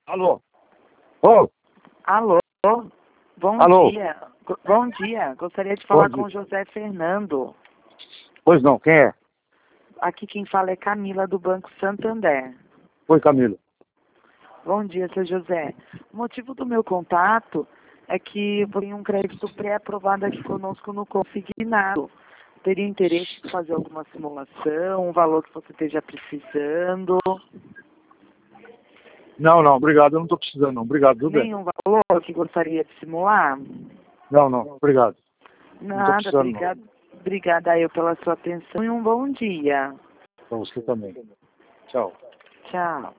Alô? Ô, Alô? Bom alô? dia. Bom dia. Gostaria de Bom falar dia. com o José Fernando. Pois não, quem é? Aqui quem fala é Camila, do Banco Santander. Oi, Camilo. Bom dia, seu José. O motivo do meu contato é que eu tenho um crédito pré-aprovado aqui conosco no Consignado. Teria interesse em fazer alguma simulação, um valor que você esteja precisando? Não, obrigado, eu não estou precisando, não. Obrigado, tudo bem. Nenhum valor que gostaria de simular? Não, obrigado. Nada, precisando, não. obrigada eu pela sua atenção e um bom dia. Para você também. Tchau. Tchau.